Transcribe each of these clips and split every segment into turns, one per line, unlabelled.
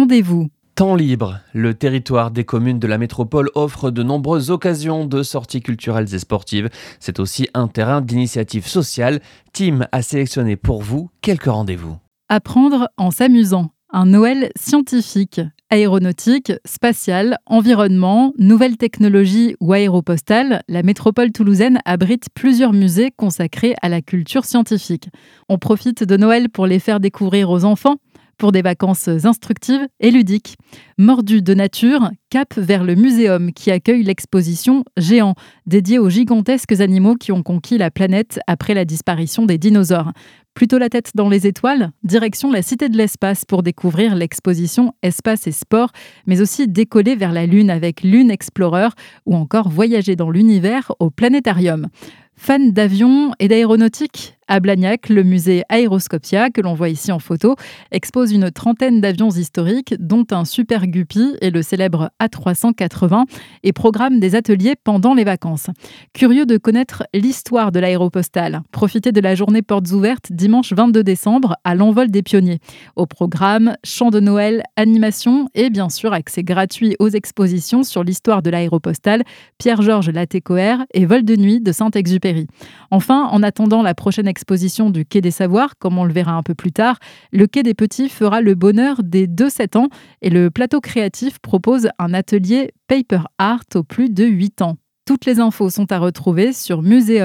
rendez-vous.
Temps libre, le territoire des communes de la métropole offre de nombreuses occasions de sorties culturelles et sportives. C'est aussi un terrain d'initiative sociale. Tim a sélectionné pour vous quelques rendez-vous.
Apprendre en s'amusant. Un Noël scientifique, aéronautique, spatial, environnement, nouvelles technologies ou aéropostale, la métropole toulousaine abrite plusieurs musées consacrés à la culture scientifique. On profite de Noël pour les faire découvrir aux enfants, pour des vacances instructives et ludiques. Mordu de nature, cap vers le muséum qui accueille l'exposition Géant, dédiée aux gigantesques animaux qui ont conquis la planète après la disparition des dinosaures. Plutôt la tête dans les étoiles, direction la Cité de l'Espace pour découvrir l'exposition Espace et Sport, mais aussi décoller vers la Lune avec Lune Explorer ou encore voyager dans l'univers au planétarium. Fan d'avions et d'aéronautique ? À Blagnac, le musée Aéroscopia, que l'on voit ici en photo, expose une trentaine d'avions historiques, dont un Super Guppy et le célèbre A380, et programme des ateliers pendant les vacances. Curieux de connaître l'histoire de l'aéropostale, profitez de la journée portes ouvertes dimanche 22 décembre à l'Envol des Pionniers. Au programme, chants de Noël, animation et bien sûr accès gratuit aux expositions sur l'histoire de l'aéropostale, Pierre-Georges Latécoère et Vol de nuit de Saint-Exupéry. Enfin, en attendant la prochaine exposition du Quai des Savoirs, comme on le verra un peu plus tard, le Quai des Petits fera le bonheur des 2-7 ans et le plateau créatif propose un atelier Paper Art aux plus de 8 ans. Toutes les infos sont à retrouver sur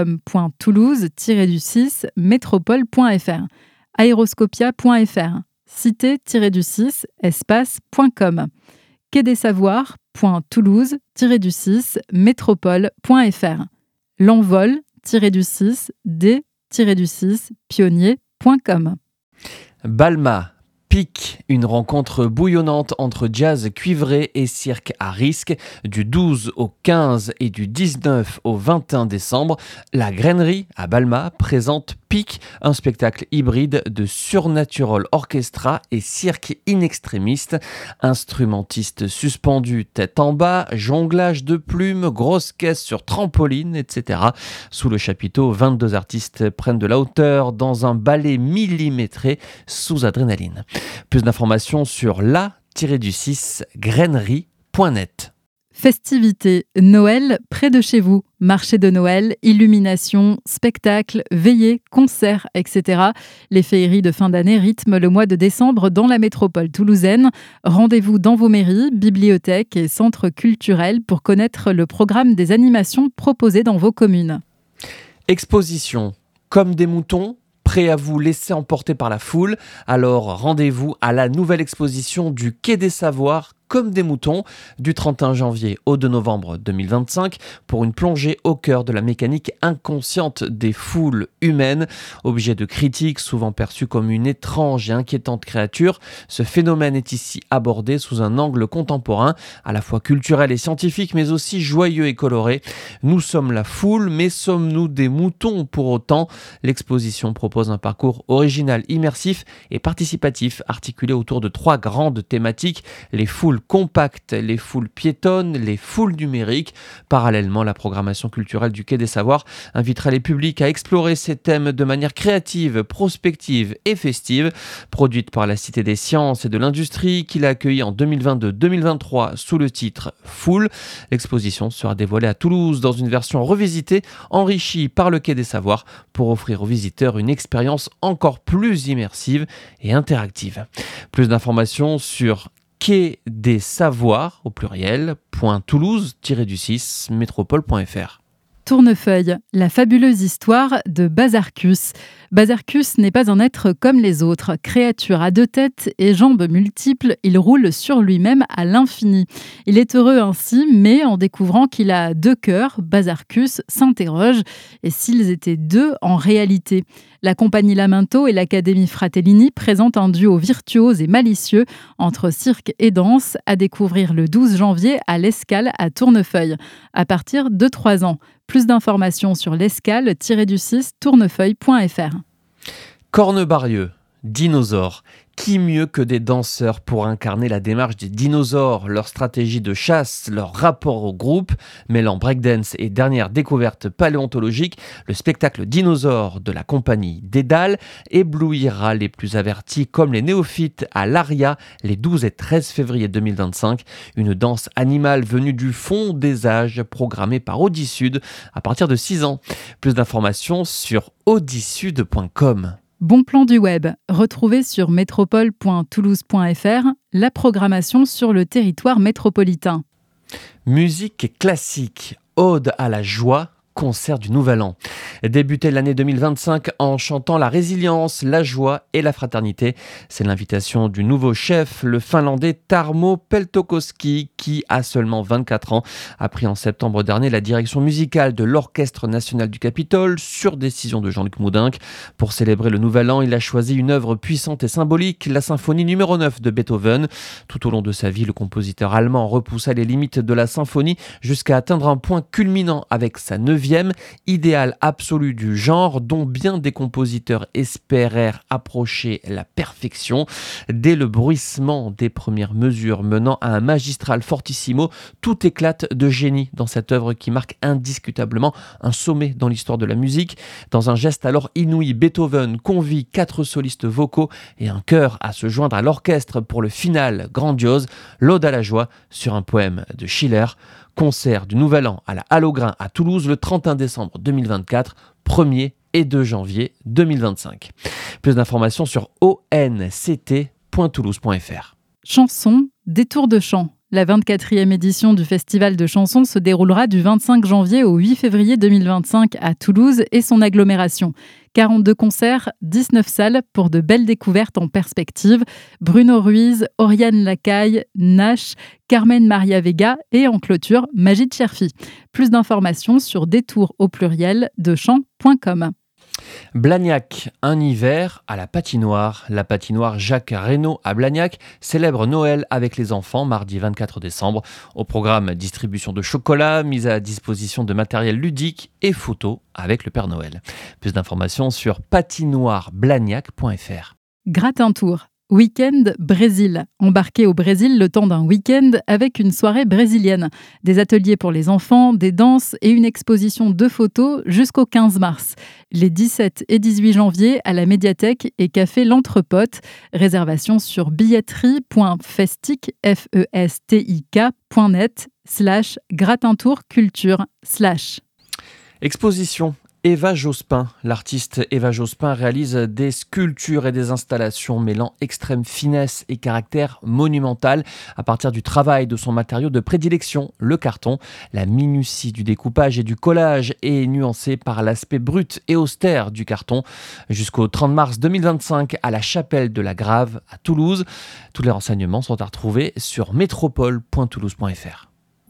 museum.toulouse-6 métropole.fr, aéroscopia.fr, cité-6 espace.com, quai des Savoirs.toulouse-6 métropole.fr, l'envol-6 d-6 pionnier.com.
Balma, Pic, une rencontre bouillonnante entre jazz cuivré et cirque à risque. Du 12 au 15 et du 19 au 21 décembre, la Grainerie à Balma présente Pic, un spectacle hybride de Surnatural Orchestra et cirque in extremis. Instrumentistes suspendus tête en bas, jonglage de plumes, grosse caisse sur trampoline, etc. Sous le chapiteau, 22 artistes prennent de la hauteur dans un ballet millimétré sous adrénaline. Plus d'informations sur la-du-6 grainerie.net.
Festivités, Noël près de chez vous, marché de Noël, illumination, spectacles, veillées, concerts, etc. Les féeries de fin d'année rythment le mois de décembre dans la métropole toulousaine. Rendez-vous dans vos mairies, bibliothèques et centres culturels pour connaître le programme des animations proposées dans vos communes.
Exposition, comme des moutons, prêts à vous laisser emporter par la foule, alors rendez-vous à la nouvelle exposition du Quai des Savoirs comme des moutons du 31 janvier au 2 novembre 2025 pour une plongée au cœur de la mécanique inconsciente des foules humaines. Objet de critique, souvent perçu comme une étrange et inquiétante créature, ce phénomène est ici abordé sous un angle contemporain, à la fois culturel et scientifique, mais aussi joyeux et coloré. Nous sommes la foule, mais sommes-nous des moutons pour autant ? L'exposition propose un parcours original, immersif et participatif, articulé autour de 3 grandes thématiques, les foules compactes, les foules piétonnes, les foules numériques. Parallèlement, la programmation culturelle du Quai des Savoirs invitera les publics à explorer ces thèmes de manière créative, prospective et festive. Produite par la Cité des Sciences et de l'Industrie, qui l'a accueillie en 2022-2023 sous le titre Foule, l'exposition sera dévoilée à Toulouse dans une version revisitée, enrichie par le Quai des Savoirs pour offrir aux visiteurs une expérience encore plus immersive et interactive. Plus d'informations sur quai des Savoirs au pluriel .toulouse-6 métropole.fr.
Tournefeuille, la fabuleuse histoire de Bazarcus. Bazarcus n'est pas un être comme les autres. Créature à 2 têtes et jambes multiples, il roule sur lui-même à l'infini. Il est heureux ainsi, mais en découvrant qu'il a 2 cœurs, Bazarcus s'interroge. Et s'ils étaient 2 en réalité ? La compagnie Lamento et l'Académie Fratellini présentent un duo virtuose et malicieux entre cirque et danse à découvrir le 12 janvier à l'Escale à Tournefeuille, à partir de 3 ans. Plus d'informations sur l'escale-6tournefeuille.fr.
Cornebarieux, dinosaures. Qui mieux que des danseurs pour incarner la démarche des dinosaures, leur stratégie de chasse, leur rapport au groupe, mêlant breakdance et dernière découverte paléontologique, le spectacle dinosaure de la compagnie Dédale éblouira les plus avertis comme les néophytes à l'Aria les 12 et 13 février 2025, une danse animale venue du fond des âges programmée par Audisud à partir de 6 ans. Plus d'informations sur audisud.com.
Bon plan du web, retrouvez sur métropole.toulouse.fr la programmation sur le territoire métropolitain.
Musique classique, ode à la joie, concert du Nouvel An. Débuter l'année 2025 en chantant la résilience, la joie et la fraternité. C'est l'invitation du nouveau chef, le Finlandais Tarmo Peltokoski, qui, à seulement 24 ans, a pris en septembre dernier la direction musicale de l'Orchestre national du Capitole sur décision de Jean-Luc Moudenc. Pour célébrer le Nouvel An, il a choisi une œuvre puissante et symbolique, la symphonie numéro 9 de Beethoven. Tout au long de sa vie, le compositeur allemand repoussa les limites de la symphonie jusqu'à atteindre un point culminant avec sa 9e, idéal absolu du genre dont bien des compositeurs espérèrent approcher la perfection. Dès le bruissement des premières mesures menant à un magistral fortissimo, tout éclate de génie dans cette œuvre qui marque indiscutablement un sommet dans l'histoire de la musique. Dans un geste alors inouï, Beethoven convie 4 solistes vocaux et un chœur à se joindre à l'orchestre pour le final grandiose, l'Ode à la joie sur un poème de Schiller. Concert du Nouvel An à la Halle aux Grains à Toulouse le 31 décembre 2024, 1er et 2 janvier 2025. Plus d'informations sur onct.toulouse.fr.
Chanson, détour de chant. La 24e édition du Festival de chansons se déroulera du 25 janvier au 8 février 2025 à Toulouse et son agglomération. 42 concerts, 19 salles pour de belles découvertes en perspective. Bruno Ruiz, Oriane Lacaille, Nash, Carmen Maria Vega et en clôture, Magid Cherfi. Plus d'informations sur détour au pluriel de chant.com.
Blagnac, un hiver à la patinoire. La patinoire Jacques Reynaud à Blagnac célèbre Noël avec les enfants mardi 24 décembre. Au programme, distribution de chocolat, mise à disposition de matériel ludique et photos avec le Père Noël. Plus d'informations sur patinoireblagnac.fr.
Gratin Tour. Week-end Brésil. Embarqué au Brésil le temps d'un week-end avec une soirée brésilienne. Des ateliers pour les enfants, des danses et une exposition de photos jusqu'au 15 mars. Les 17 et 18 janvier à la médiathèque et café L'Entrepote. Réservation sur billetterie.festic.net/gratintourculture/.
Exposition. Eva Jospin. L'artiste Eva Jospin réalise des sculptures et des installations mêlant extrême finesse et caractère monumental à partir du travail de son matériau de prédilection, le carton. La minutie du découpage et du collage est nuancée par l'aspect brut et austère du carton. Jusqu'au 30 mars 2025 à la Chapelle de la Grave à Toulouse. Tous les renseignements sont à retrouver sur métropole.toulouse.fr.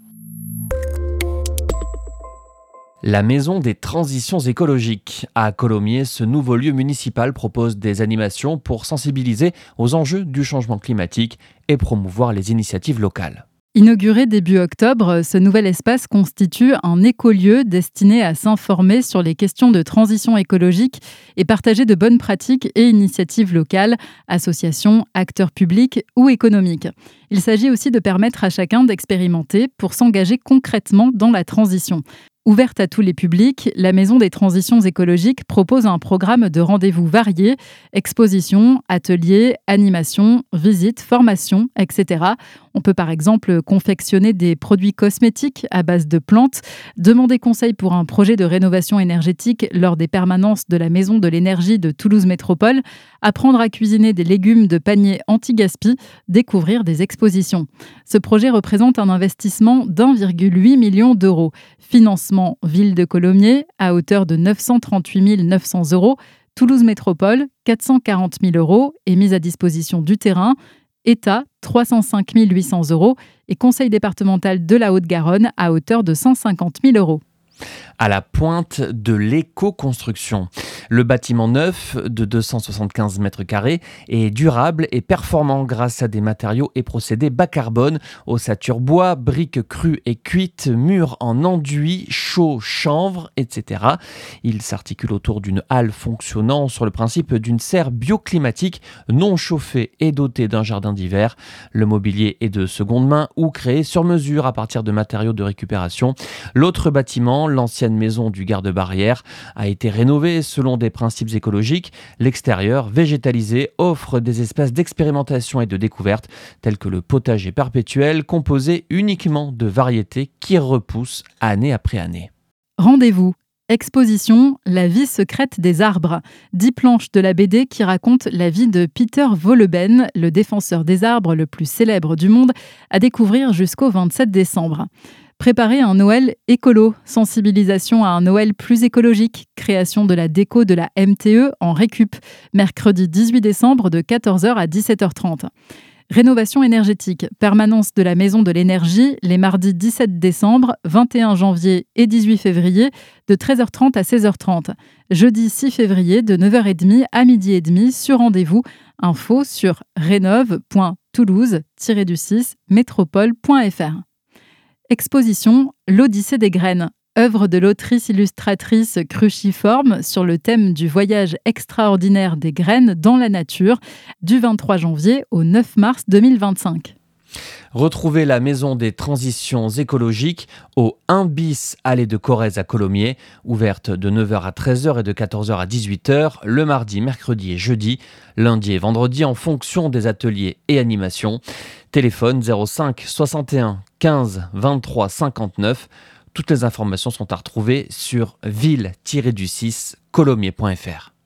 La Maison des Transitions écologiques. À Colomiers, ce nouveau lieu municipal propose des animations pour sensibiliser aux enjeux du changement climatique et promouvoir les initiatives locales.
Inauguré début octobre, ce nouvel espace constitue un écolieu destiné à s'informer sur les questions de transition écologique et partager de bonnes pratiques et initiatives locales, associations, acteurs publics ou économiques. Il s'agit aussi de permettre à chacun d'expérimenter pour s'engager concrètement dans la transition. Ouverte à tous les publics, la Maison des Transitions écologiques propose un programme de rendez-vous variés, expositions, ateliers, animations, visites, formations, etc. On peut par exemple confectionner des produits cosmétiques à base de plantes, demander conseil pour un projet de rénovation énergétique lors des permanences de la Maison de l'énergie de Toulouse Métropole, apprendre à cuisiner des légumes de panier anti-gaspi, découvrir des expositions. Ce projet représente un investissement d'1,8 million d'euros. Financement Ville de Colomiers à hauteur de 938 900 euros, Toulouse Métropole 440 000 euros et mise à disposition du terrain, État 305 800 euros et Conseil départemental de la Haute-Garonne à hauteur de 150 000 euros.
À la pointe de l'éco-construction. Le bâtiment neuf de 275 mètres carrés est durable et performant grâce à des matériaux et procédés bas carbone, ossature bois, briques crues et cuites, murs en enduit, chaux, chanvre, etc. Il s'articule autour d'une halle fonctionnant sur le principe d'une serre bioclimatique non chauffée et dotée d'un jardin d'hiver. Le mobilier est de seconde main ou créé sur mesure à partir de matériaux de récupération. L'autre bâtiment, l'ancienne maison du garde-barrière, a été rénovée selon des principes écologiques. L'extérieur, végétalisé, offre des espaces d'expérimentation et de découverte, tels que le potager perpétuel, composé uniquement de variétés qui repoussent année après année.
Rendez-vous. Exposition La vie secrète des arbres. 10 planches de la BD qui racontent la vie de Peter Wolleben, le défenseur des arbres le plus célèbre du monde, à découvrir jusqu'au 27 décembre. Préparer un Noël écolo, sensibilisation à un Noël plus écologique, création de la déco de la MTE en récup, mercredi 18 décembre de 14h à 17h30. Rénovation énergétique, permanence de la Maison de l'énergie les mardis 17 décembre, 21 janvier et 18 février de 13h30 à 16h30. Jeudi 6 février de 9h30 à 12h30 sur rendez-vous. Info sur rénove.toulouse-métropole.fr. Exposition L'Odyssée des graines, œuvre de l'autrice-illustratrice cruciforme sur le thème du voyage extraordinaire des graines dans la nature, du 23 janvier au 9 mars 2025.
Retrouvez la Maison des transitions écologiques au 1 bis allée de Corrèze à Colomiers, ouverte de 9h à 13h et de 14h à 18h, le mardi, mercredi et jeudi, lundi et vendredi en fonction des ateliers et animations. Téléphone 05 61 15 23 59. Toutes les informations sont à retrouver sur ville-du6colomiers.fr.